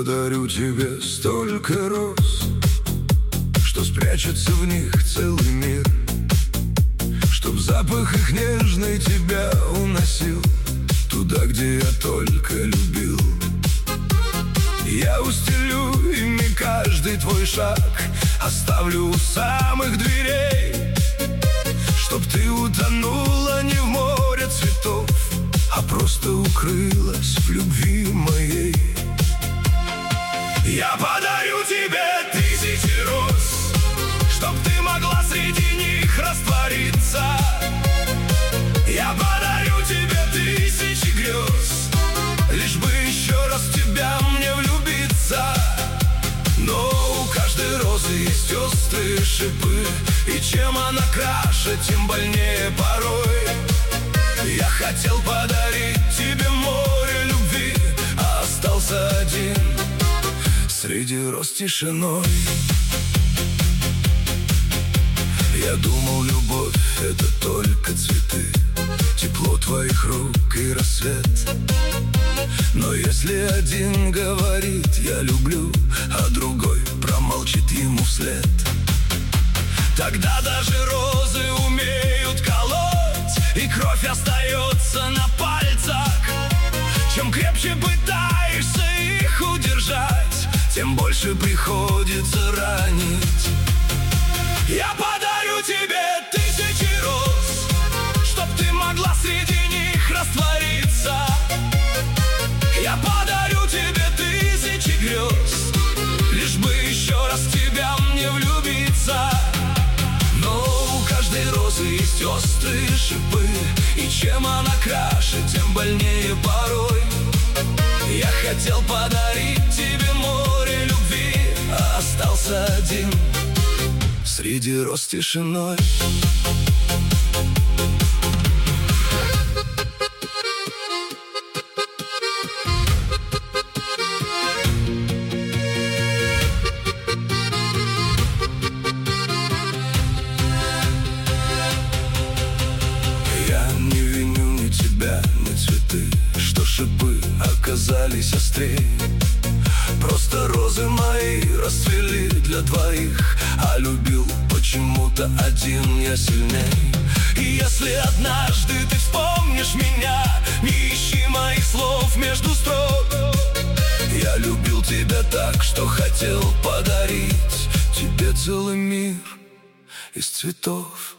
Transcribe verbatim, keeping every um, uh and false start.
подарю тебе столько роз, что спрячется в них целый мир, чтоб запах их нежный тебя уносил туда, где я только любил. Я устелю ими каждый твой шаг, оставлю у самых дверей, чтоб ты утонула не в море цветов, а просто укрылась в любви моей. Я подарю тебе тысячи роз, чтоб ты могла среди них раствориться. Я подарю тебе тысячи грез, лишь бы еще раз в тебя мне влюбиться. Но у каждой розы есть острые шипы, и чем она краше, тем больнее порой. Я хотел подарить тебе море любви, а остался один среди роз тишиной. Я думал, любовь — это только цветы, тепло твоих рук и рассвет. Но если один говорит «я люблю», а другой промолчит ему вслед, тогда даже розы умеют колоть, и кровь остается на пальцах. Чем крепче пытаешься их удержать, тем больше приходится ранить. Я подарю тебе тысячи роз, чтоб ты могла среди них раствориться. Я подарю тебе тысячи грез, лишь бы еще раз в тебя мне влюбиться. Но у каждой розы есть острые шипы, и чем она краше, тем больнее порой. Я хотел подарить тебе море любви, а остался один среди роз тишиной. Я не виню ни тебя, ни цветы, что шипы оказались острее. Просто розы мои расцвели для двоих, а любил почему-то один я сильней. И если однажды ты вспомнишь меня, не ищи моих слов между строк. Я любил тебя так, что хотел подарить тебе целый мир из цветов.